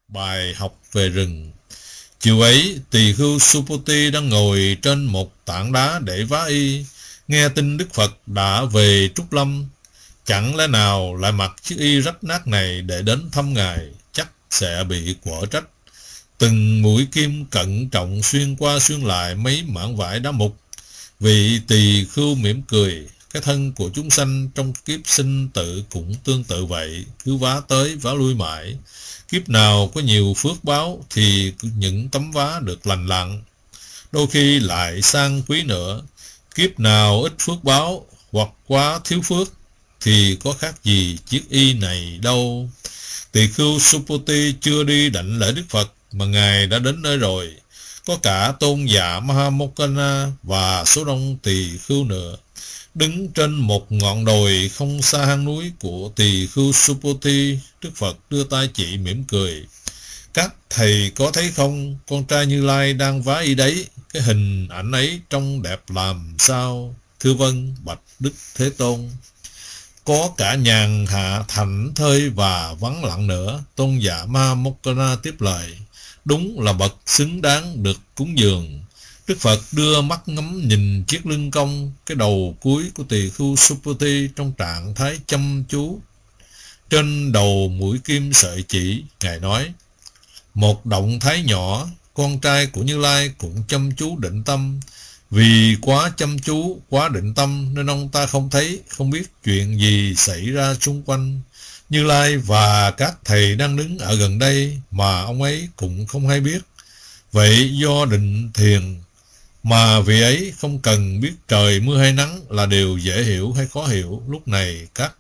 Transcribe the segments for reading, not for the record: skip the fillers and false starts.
Bài học về rừng. Chiều ấy, tỳ khưu Supoti đang ngồi trên một tảng đá để vá y, nghe tin Đức Phật đã về Trúc Lâm. Chẳng lẽ nào lại mặc chiếc y rách nát này để đến thăm Ngài, chắc sẽ bị quở trách. Từng mũi kim cẩn trọng xuyên qua xuyên lại mấy mảng vải đá mục. Vị tỳ khưu mỉm cười, cái thân của chúng sanh trong kiếp sinh tử cũng tương tự vậy, cứ vá tới vá lui mãi. Kiếp nào có nhiều phước báo thì những tấm vá được lành lặn, đôi khi lại sang quý nữa. Kiếp nào ít phước báo hoặc quá thiếu phước thì có khác gì chiếc y này đâu. Tỳ khưu Supoti chưa đi đảnh lễ Đức Phật mà Ngài đã đến nơi rồi. Có cả tôn giả Mahamokkana và số đông tỳ khưu nữa. Đứng trên một ngọn đồi không xa hang núi của tỳ khưu Supoti, Đức Phật đưa tay chỉ mỉm cười. Các thầy có thấy không, con trai Như Lai đang vá y đấy, cái hình ảnh ấy trông đẹp làm sao? Thưa vâng, bạch Đức Thế Tôn. Có cả nhàn hạ thảnh thơi và vắng lặng nữa. Tôn giả Mahamokkana tiếp lời. Đúng là bậc xứng đáng được cúng dường. Đức Phật đưa mắt ngắm nhìn chiếc lưng cong, cái đầu cuối của tỳ khưu Supati trong trạng thái chăm chú. Trên đầu mũi kim sợi chỉ, Ngài nói, một động thái nhỏ, con trai của Như Lai cũng chăm chú định tâm. Vì quá chăm chú, quá định tâm nên ông ta không thấy, không biết chuyện gì xảy ra xung quanh. Như Lai và các thầy đang đứng ở gần đây mà ông ấy cũng không hay biết. Vậy do định thiền mà vị ấy không cần biết trời mưa hay nắng là điều dễ hiểu hay khó hiểu. Lúc này các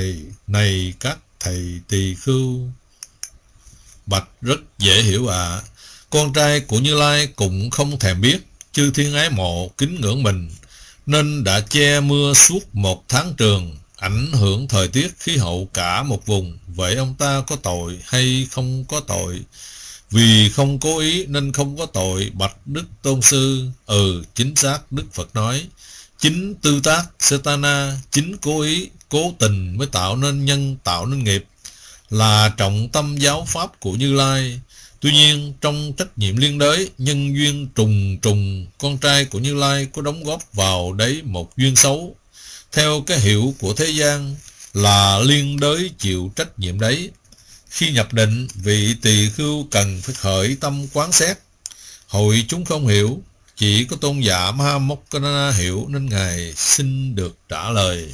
thầy tỳ khưu. Bạch rất dễ hiểu ạ. Con trai của Như Lai cũng không thèm biết chư thiên ái mộ kính ngưỡng mình, nên đã che mưa suốt 1 tháng trường, ảnh hưởng thời tiết khí hậu cả một vùng. Vậy ông ta có tội hay không có tội? Vì không cố ý nên không có tội, bạch Đức Tôn Sư. Chính xác, Đức Phật nói, chính tư tác Setana, chính cố ý, cố tình mới tạo nên nhân, tạo nên nghiệp, là trọng tâm giáo pháp của Như Lai. Tuy nhiên, trong trách nhiệm liên đới, nhân duyên trùng trùng, con trai của Như Lai có đóng góp vào đấy một duyên xấu. Theo cái hiểu của thế gian là liên đới chịu trách nhiệm đấy. Khi nhập định, vị tỳ khưu cần phải khởi tâm quán xét. Hội chúng không hiểu, chỉ có tôn giả Mahamokkana hiểu nên Ngài xin được trả lời.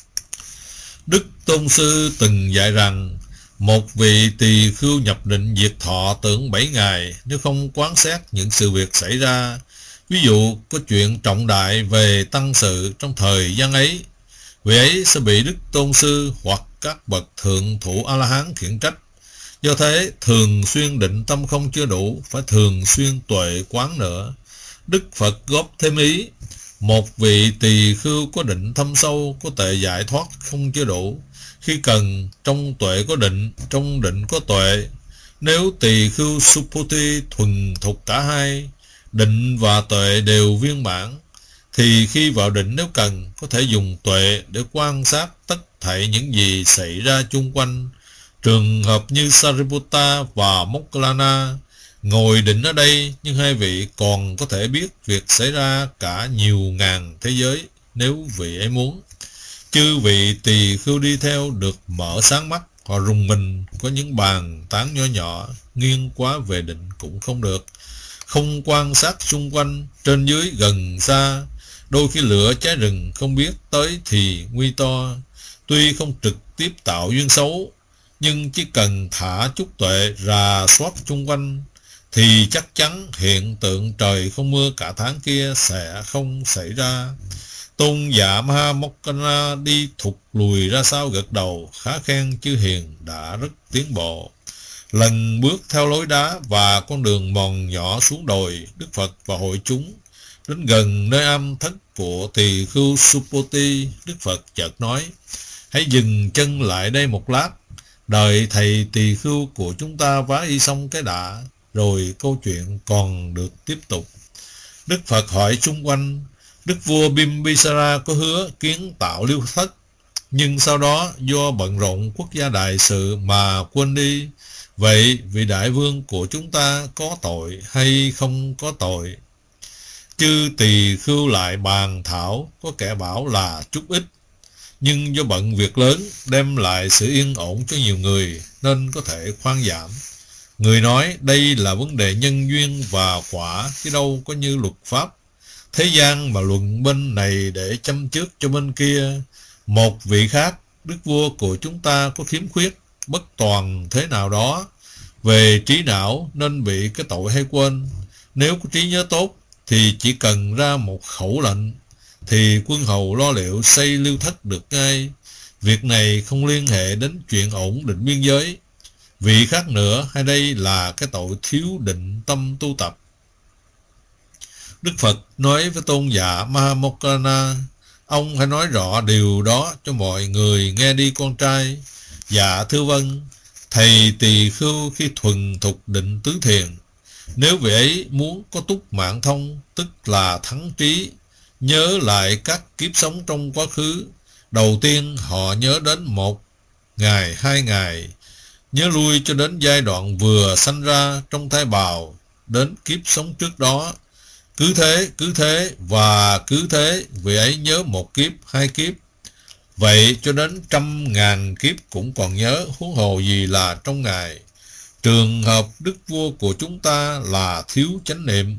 Đức Tôn Sư từng dạy rằng, một vị tỳ khưu nhập định diệt thọ tưởng 7 ngày nếu không quán xét những sự việc xảy ra. Ví dụ có chuyện trọng đại về tăng sự trong thời gian ấy, vị ấy sẽ bị Đức Tôn Sư hoặc các bậc thượng thủ A-la-hán khiển trách. Do thế, thường xuyên định tâm không chưa đủ, phải thường xuyên tuệ quán nữa. Đức Phật góp thêm ý, một vị tỳ khưu có định thâm sâu, có tuệ giải thoát không chưa đủ. Khi cần, trong tuệ có định, trong định có tuệ. Nếu tỳ khưu Supati thuần thục cả hai, định và tuệ đều viên mãn, thì khi vào định nếu cần, có thể dùng tuệ để quan sát tất thảy những gì xảy ra chung quanh. Trường hợp như Sariputta và Mokkallana ngồi định ở đây, nhưng hai vị còn có thể biết việc xảy ra cả nhiều ngàn thế giới nếu vị ấy muốn. Chư vị tỳ khưu đi theo được mở sáng mắt, họ rùng mình, có những bàn tán nhỏ nhỏ, nghiêng quá về định cũng không được. Không quan sát xung quanh, trên dưới gần xa, đôi khi lửa cháy rừng không biết tới thì nguy to. Tuy không trực tiếp tạo duyên xấu, nhưng chỉ cần thả chút tuệ rà soát xung quanh, thì chắc chắn hiện tượng trời không mưa cả tháng kia sẽ không xảy ra. Tôn giả Mahamokkana đi thụt lùi ra sau gật đầu, khá khen chư hiền đã rất tiến bộ. Lần bước theo lối đá và con đường mòn nhỏ xuống đồi, Đức Phật và hội chúng đến gần nơi am thất của tỳ khưu Supati. Đức Phật chợt nói, hãy dừng chân lại đây một lát, đợi thầy tỳ khưu của chúng ta vá y xong cái đã, rồi câu chuyện còn được tiếp tục. Đức Phật hỏi xung quanh, Đức vua Bimbisara có hứa kiến tạo Liêu Thất, nhưng sau đó do bận rộn quốc gia đại sự mà quên đi. Vậy vị đại vương của chúng ta có tội hay không có tội? Chư Tỳ Khưu lại bàn thảo, có kẻ bảo là chút ít, nhưng do bận việc lớn đem lại sự yên ổn cho nhiều người nên có thể khoan giảm. Người nói đây là vấn đề nhân duyên và quả, chứ đâu có như luật pháp. Thế gian mà luận bên này để châm trước cho bên kia. Một vị khác, đức vua của chúng ta có khiếm khuyết, bất toàn thế nào đó về trí não nên bị cái tội hay quên. Nếu có trí nhớ tốt thì chỉ cần ra một khẩu lệnh thì quân hầu lo liệu xây lưu thất được ngay. Việc này không liên hệ đến chuyện ổn định biên giới. Vị khác nữa, hay đây là cái tội thiếu định tâm tu tập. Đức Phật nói với tôn giả Mahamokkana: ông hãy nói rõ điều đó cho mọi người nghe đi con trai. Dạ thưa vâng. Thầy Tỳ Khưu khi thuần thục định tứ thiền, nếu vị ấy muốn có túc mạng thông, tức là thắng trí, nhớ lại các kiếp sống trong quá khứ, đầu tiên họ nhớ đến 1 ngày, 2 ngày, nhớ lui cho đến giai đoạn vừa sanh ra trong thai bào, đến kiếp sống trước đó. Cứ thế và cứ thế, vị ấy nhớ 1 kiếp, 2 kiếp. Vậy cho đến 100.000 kiếp cũng còn nhớ, huống hồ gì là trong ngày. Trường hợp đức vua của chúng ta là thiếu chánh niệm.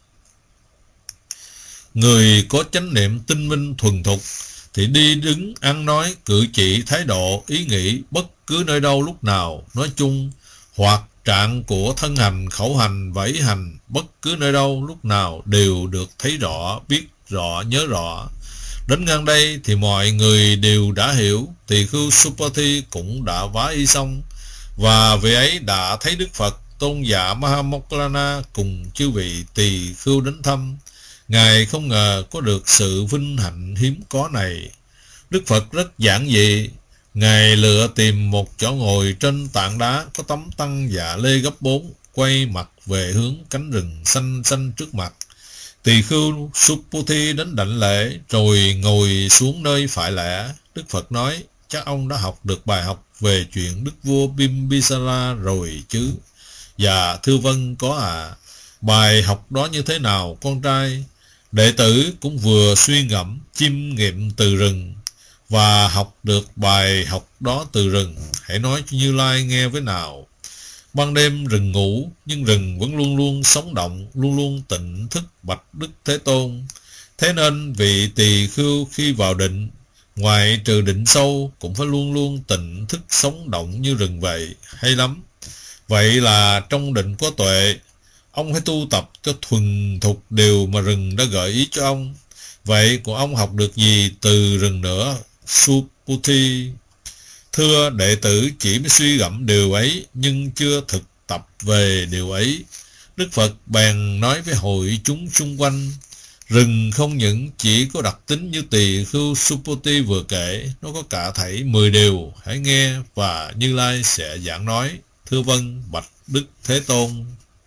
Người có chánh niệm tinh minh thuần thục thì đi đứng, ăn nói, cử chỉ, thái độ, ý nghĩ bất cứ nơi đâu lúc nào, nói chung, hoặc trạng của thân hành, khẩu hành và ý hành bất cứ nơi đâu lúc nào đều được thấy rõ, biết rõ, nhớ rõ. Đến ngang đây thì mọi người đều đã hiểu. Tỳ Khưu Supati cũng đã vá y xong, và vị ấy đã thấy Đức Phật. Tôn giả Mahamokkana cùng chư vị Tỳ Khưu đến thăm. Ngài không ngờ có được sự vinh hạnh hiếm có này. Đức Phật rất giản dị. Ngài lựa tìm một chỗ ngồi trên tảng đá có tấm tăng dạ lê gấp 4, quay mặt về hướng cánh rừng xanh xanh trước mặt. Tỳ Khưu Supati đến đảnh lễ rồi ngồi xuống nơi phải lẽ. Đức Phật nói: chắc ông đã học được bài học về chuyện đức vua Bimbisara rồi chứ? Dạ thưa vâng, có ạ. Bài học đó như thế nào con trai? Đệ tử cũng vừa suy ngẫm chiêm nghiệm từ rừng và học được bài học đó từ rừng. Hãy nói cho Như Lai nghe với nào. Ban đêm rừng ngủ, nhưng rừng vẫn luôn luôn sống động, luôn luôn tỉnh thức bạch Đức Thế Tôn. Thế nên vị Tỳ Khưu khi vào định, ngoài trừ định sâu, cũng phải luôn luôn tỉnh thức sống động như rừng vậy. Hay lắm. Vậy là trong định có tuệ. Ông hãy tu tập cho thuần thục điều mà rừng đã gợi ý cho ông. Vậy của ông học được gì từ rừng nữa, Supati? Thưa, đệ tử chỉ mới suy gẫm điều ấy, nhưng chưa thực tập về điều ấy. Đức Phật bèn nói với hội chúng xung quanh: rừng không những chỉ có đặc tính như Tỳ Khưu Supati vừa kể, nó có cả thảy 10 điều. Hãy nghe và Như Lai sẽ giảng nói. Thưa vâng, bạch Đức Thế Tôn.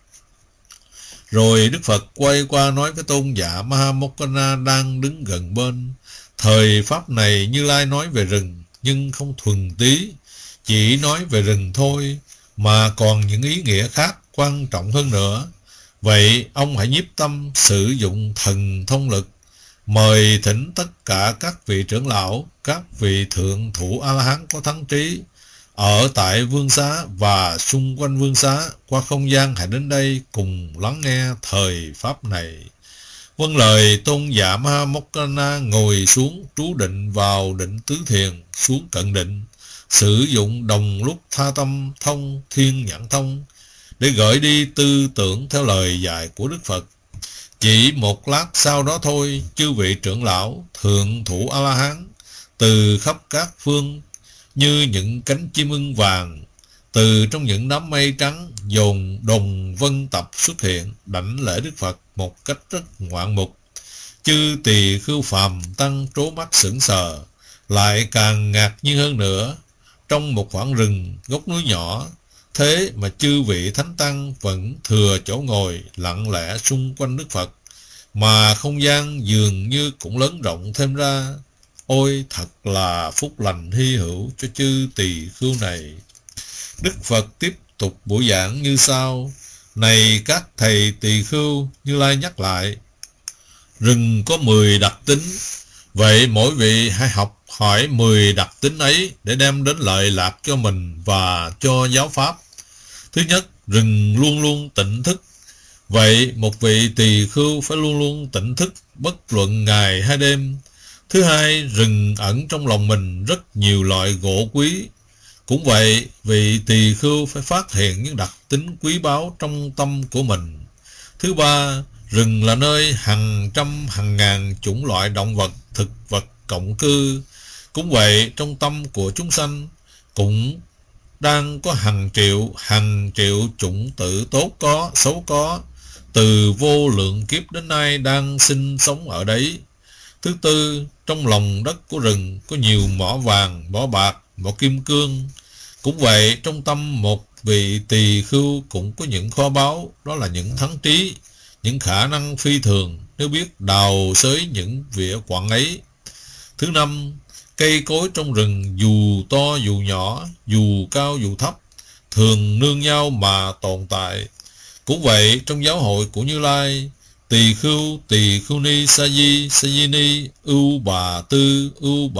Rồi Đức Phật quay qua nói với tôn giả Mahamokkana đang đứng gần bên: thời pháp này Như Lai nói về rừng, nhưng không thuần tí, chỉ nói về rừng thôi, mà còn những ý nghĩa khác quan trọng hơn nữa. Vậy ông hãy nhiếp tâm sử dụng thần thông lực, mời thỉnh tất cả các vị trưởng lão, các vị thượng thủ A-la-hán có thắng trí ở tại vương xá và xung quanh vương xá qua không gian, hãy đến đây cùng lắng nghe thời pháp này. Vâng lời, tôn giả Mahamokkana ngồi xuống trú định vào định tứ thiền, xuống cận định, sử dụng đồng lúc tha tâm thông thiên nhãn thông để gửi đi tư tưởng theo lời dạy của Đức Phật. Chỉ một lát sau đó thôi, chư vị trưởng lão, thượng thủ A-la-hán từ khắp các phương như những cánh chim ưng vàng, từ trong những đám mây trắng dồn đồng vân tập xuất hiện, đảnh lễ Đức Phật một cách rất ngoạn mục. Chư Tỳ Khưu phàm tăng trố mắt sững sờ, lại càng ngạc nhiên hơn nữa. Trong một khoảng rừng gốc núi nhỏ, thế mà chư vị thánh tăng vẫn thừa chỗ ngồi lặng lẽ xung quanh Đức Phật, mà không gian dường như cũng lớn rộng thêm ra. Ôi thật là phúc lành hy hữu cho chư Tỳ Khưu này. Đức Phật tiếp tục buổi giảng như sau. Này các thầy tỳ khưu, Như Lai nhắc lại, rừng có 10 đặc tính, vậy mỗi vị hãy học hỏi 10 đặc tính ấy để đem đến lợi lạc cho mình và cho giáo pháp. Thứ nhất, rừng luôn luôn tỉnh thức. Vậy một vị tỳ khưu phải luôn luôn tỉnh thức bất luận ngày hay đêm. Thứ hai, rừng ẩn trong lòng mình rất nhiều loại gỗ quý. Cũng vậy, vị tỳ khưu phải phát hiện những đặc tính quý báu trong tâm của mình. Thứ ba, rừng là nơi hàng trăm hàng ngàn chủng loại động vật, thực vật cộng cư. Cũng vậy, trong tâm của chúng sanh cũng đang có hàng triệu chủng tử tốt có, xấu có, từ vô lượng kiếp đến nay đang sinh sống ở đấy. Thứ tư, trong lòng đất của rừng có nhiều mỏ vàng, mỏ bạc, mỏ kim cương. Cũng vậy, trong tâm một vị tỳ khưu cũng có những kho báu, đó là những thắng trí, những khả năng phi thường nếu biết đào xới những vỉa quặng ấy. Thứ năm, cây cối trong rừng dù to dù nhỏ, dù cao dù thấp, thường nương nhau mà tồn tại. Cũng vậy, trong giáo hội của Như Lai, tỳ khưu ni, sa di ni, ưu bà tư,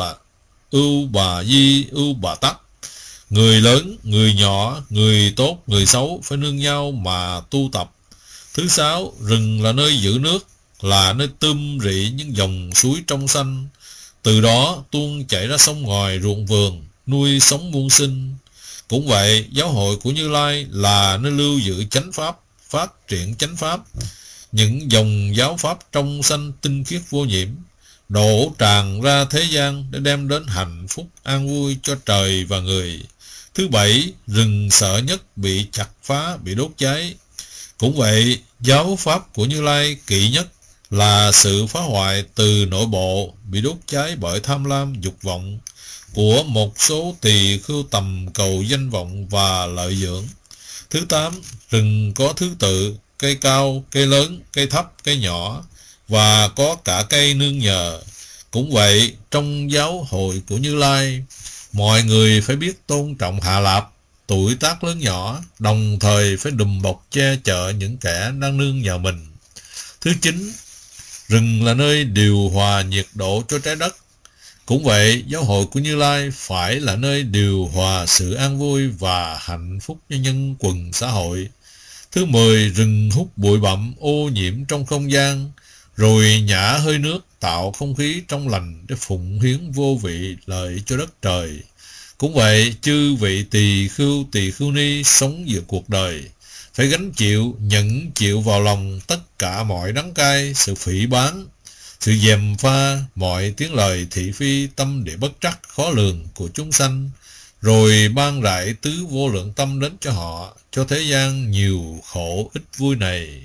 ưu bà di, ưu bà tắc. Người lớn, người nhỏ, người tốt, người xấu phải nương nhau mà tu tập. Thứ sáu, rừng là nơi giữ nước, là nơi rỉ những dòng suối trong xanh. Từ đó tuôn chảy ra sông ngòi, ruộng vườn, nuôi sống muôn sinh. Cũng vậy, giáo hội của Như Lai là nơi lưu giữ chánh pháp, phát triển chánh pháp. Những dòng giáo pháp trong xanh tinh khiết vô nhiễm, đổ tràn ra thế gian để đem đến hạnh phúc an vui cho trời và người. Thứ bảy, rừng sợ nhất bị chặt phá, bị đốt cháy. Cũng vậy, giáo pháp của Như Lai kỵ nhất là sự phá hoại từ nội bộ, bị đốt cháy bởi tham lam, dục vọng của một số tỳ khưu tầm cầu danh vọng và lợi dưỡng. Thứ tám, rừng có thứ tự, cây cao, cây lớn, cây thấp, cây nhỏ, và có cả cây nương nhờ. Cũng vậy, trong giáo hội của Như Lai, mọi người phải biết tôn trọng hạ lạp, tuổi tác lớn nhỏ, đồng thời phải đùm bọc che chở những kẻ đang nương nhờ mình. Thứ chín, rừng là nơi điều hòa nhiệt độ cho trái đất. Cũng vậy, giáo hội của Như Lai phải là nơi điều hòa sự an vui và hạnh phúc cho nhân quần xã hội. Thứ 10, rừng hút bụi bặm ô nhiễm trong không gian, rồi nhả hơi nước tạo không khí trong lành để phụng hiến vô vị lợi cho đất trời. Cũng vậy, chư vị tỳ khưu ni sống giữa cuộc đời phải gánh chịu, nhận chịu vào lòng tất cả mọi đắng cay, sự phỉ báng, sự gièm pha, mọi tiếng lời thị phi tâm địa bất trắc khó lường của chúng sanh, rồi ban rải tứ vô lượng tâm đến cho họ, cho thế gian nhiều khổ ít vui này.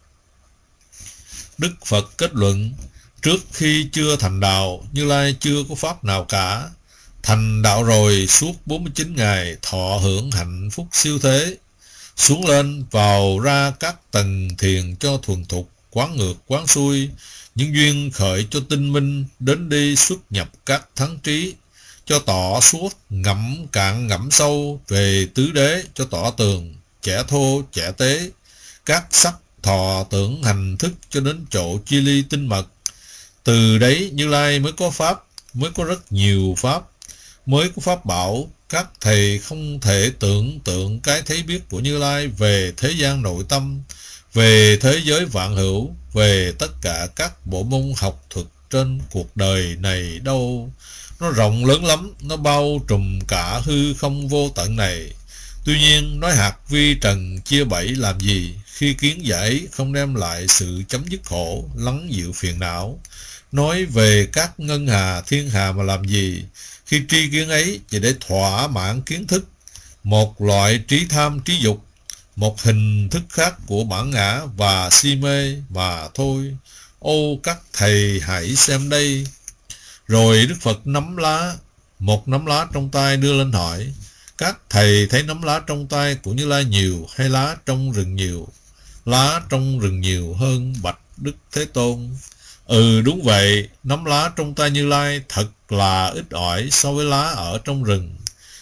Đức Phật kết luận, trước khi chưa thành đạo, Như Lai chưa có pháp nào cả. Thành đạo rồi, suốt 49 ngày thọ hưởng hạnh phúc siêu thế, xuống lên vào ra các tầng thiền cho thuần thục, quán ngược quán xuôi, những duyên khởi cho tinh minh, đến đi xuất nhập các thắng trí, cho tỏ suốt, ngẫm cạn ngẫm sâu về tứ đế, cho tỏ tường, trẻ thô trẻ tế, các sắc thọ tưởng hành thức cho đến chỗ chi ly tinh mật. Từ đấy Như Lai mới có pháp, mới có rất nhiều pháp, mới có pháp bảo. Các thầy không thể tưởng tượng cái thấy biết của Như Lai về thế gian nội tâm, về thế giới vạn hữu, về tất cả các bộ môn học thuật trên cuộc đời này đâu. Nó rộng lớn lắm, nó bao trùm cả hư không vô tận này. Tuy nhiên, nói hạt vi trần chia bảy làm gì, khi kiến giải không đem lại sự chấm dứt khổ, lắng dịu phiền não. Nói về các ngân hà, thiên hà mà làm gì, khi tri kiến ấy chỉ để thỏa mãn kiến thức, một loại trí tham trí dục, một hình thức khác của bản ngã và si mê mà thôi. Ô các thầy hãy xem đây. Rồi Đức Phật nắm lá, một nắm lá trong tay đưa lên hỏi, các thầy thấy nắm lá trong tay của Như Lai nhiều hay lá trong rừng nhiều? Lá trong rừng nhiều hơn, bạch Đức Thế Tôn. Ừ, đúng vậy, nắm lá trong tay Như Lai thật là ít ỏi so với lá ở trong rừng.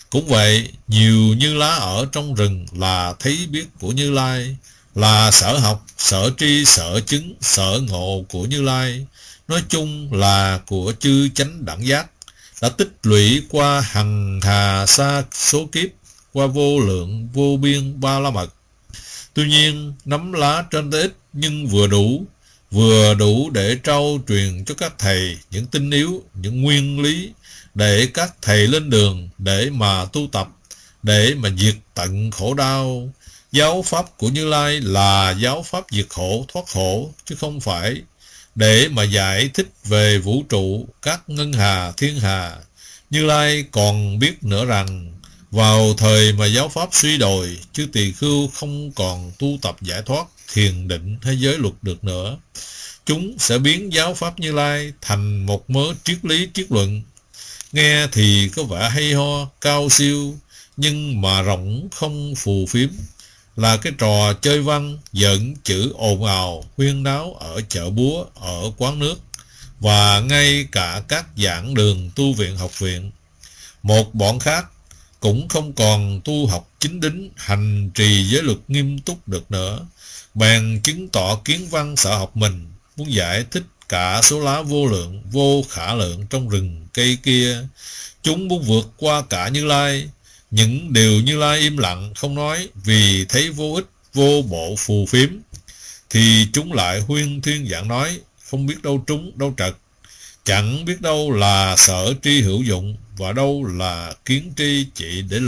Cũng vậy, nhiều Như Lá ở trong rừng là thấy biết của Như Lai, là sở học, sở tri, sở chứng, sở ngộ của Như Lai, nói chung là của chư chánh đẳng giác, đã tích lũy qua hằng hà sa số kiếp, qua vô lượng vô biên ba la mật. Tuy nhiên, nắm lá trên tay ít nhưng vừa đủ để trao truyền cho các thầy những tinh yếu, những nguyên lý, để các thầy lên đường, để mà tu tập, để mà diệt tận khổ đau. Giáo pháp của Như Lai là giáo pháp diệt khổ, thoát khổ, chứ không phải để mà giải thích về vũ trụ, các ngân hà, thiên hà. Như Lai còn biết nữa rằng, vào thời mà giáo pháp suy đồi, chư tỳ khưu không còn tu tập giải thoát, thiền định hay giới luật được nữa, chúng sẽ biến giáo pháp Như Lai thành một mớ triết lý triết luận. Nghe thì có vẻ hay ho, cao siêu, nhưng mà rỗng không phù phiếm, là cái trò chơi văn, giận chữ ồn ào, huyên náo ở chợ búa, ở quán nước, và ngay cả các giảng đường tu viện học viện. Một bọn khác cũng không còn tu học chính đính, hành trì giới luật nghiêm túc được nữa, bèn chứng tỏ kiến văn sở học mình, muốn giải thích cả số lá vô lượng, vô khả lượng trong rừng cây kia. Chúng muốn vượt qua cả Như Lai, những điều Như Lai im lặng không nói vì thấy vô ích, vô bộ phù phiếm, thì chúng lại huyên thuyên giảng nói, không biết đâu trúng đâu trật, chẳng biết đâu là sở tri hữu dụng, và đâu là kiến tri chỉ để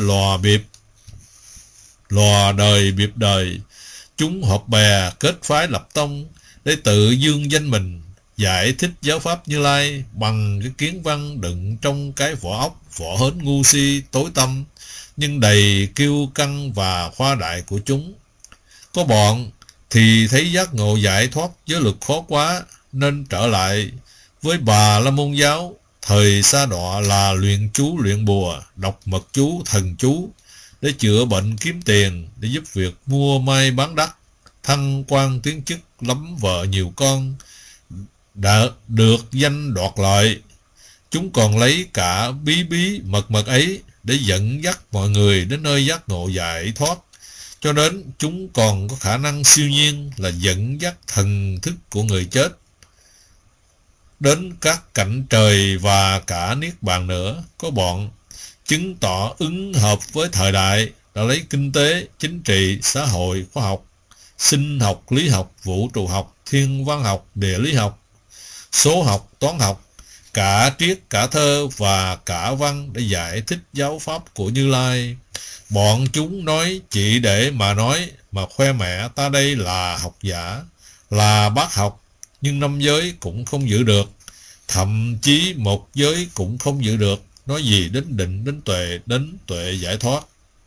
lò đời biệp đời. Chúng họp bè kết phái lập tông để tự dương danh mình, giải thích giáo pháp Như Lai bằng cái kiến văn đựng trong cái vỏ óc, vỏ hến ngu si tối tăm, nhưng đầy kiêu căng và khoa đại của chúng. Có bọn thì thấy giác ngộ giải thoát giới luật khó quá, nên trở lại với Bà La Môn giáo, thời Sa Đọa là luyện chú luyện bùa, đọc mật chú thần chú để chữa bệnh kiếm tiền, để giúp việc mua may bán đắt, thăng quan tiến chức, lắm vợ nhiều con, đã được danh đoạt lợi. Chúng còn lấy cả bí mật ấy để dẫn dắt mọi người đến nơi giác ngộ giải thoát, cho đến chúng còn có khả năng siêu nhiên là dẫn dắt thần thức của người chết đến các cảnh trời và cả niết bàn nữa. Có bọn chứng tỏ ứng hợp với thời đại, đã lấy kinh tế, chính trị, xã hội, khoa học, sinh học, lý học, vũ trụ học, thiên văn học, địa lý học, số học, toán học, cả triết, cả thơ và cả văn để giải thích giáo pháp của Như Lai. Bọn chúng nói chỉ để mà nói, mà khoe mẹ ta đây là học giả, là bác học, nhưng 5 giới cũng không giữ được, thậm chí 1 giới cũng không giữ được, nói gì đến định, đến tuệ giải thoát.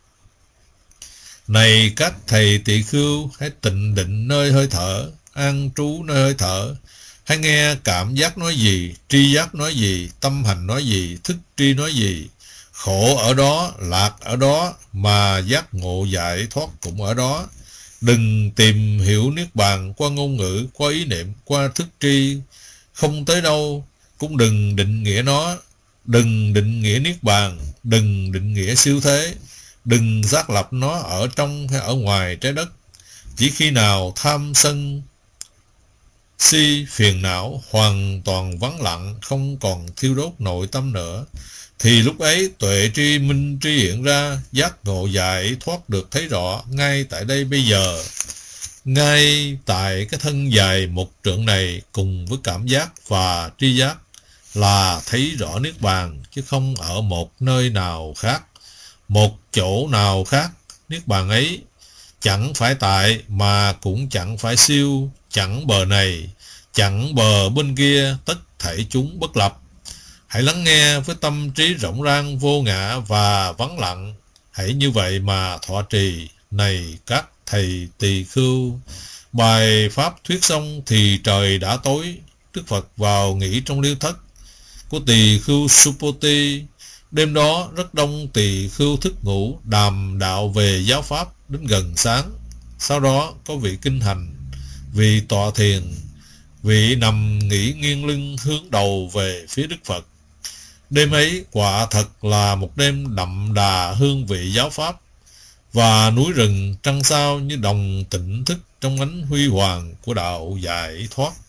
Này các thầy tỳ khưu, hãy tịnh định nơi hơi thở, an trú nơi hơi thở, hãy nghe cảm giác nói gì, tri giác nói gì, tâm hành nói gì, thức tri nói gì. Khổ ở đó, lạc ở đó, mà giác ngộ giải thoát cũng ở đó. Đừng tìm hiểu niết bàn qua ngôn ngữ, qua ý niệm, qua thức tri, không tới đâu. Cũng đừng định nghĩa nó, đừng định nghĩa niết bàn, đừng định nghĩa siêu thế, đừng xác lập nó ở trong hay ở ngoài trái đất. Chỉ khi nào tham sân si phiền não hoàn toàn vắng lặng, không còn thiêu đốt nội tâm nữa, thì lúc ấy tuệ tri minh tri hiện ra, giác ngộ giải thoát được thấy rõ ngay tại đây bây giờ, ngay tại cái thân dài 1 trượng này, cùng với cảm giác và tri giác là thấy rõ niết bàn, chứ không ở một nơi nào khác, một chỗ nào khác. Niết bàn ấy chẳng phải tại, mà cũng chẳng phải siêu, chẳng bờ này, chẳng bờ bên kia, tất thảy chúng bất lập. Hãy lắng nghe với tâm trí rộng rang, vô ngã và vắng lặng. Hãy như vậy mà thọ trì. Này các thầy tỳ khưu, bài pháp thuyết xong thì trời đã tối. Đức Phật vào nghỉ trong liêu thất của tỳ khưu Supoti. Đêm đó rất đông tỳ khưu thức ngủ, đàm đạo về giáo pháp đến gần sáng. Sau đó có vị kinh hành, vị tọa thiền, vị nằm nghỉ nghiêng lưng hướng đầu về phía Đức Phật. Đêm ấy quả thật là một đêm đậm đà hương vị giáo pháp, và núi rừng trăng sao như đồng tỉnh thức trong ánh huy hoàng của đạo giải thoát.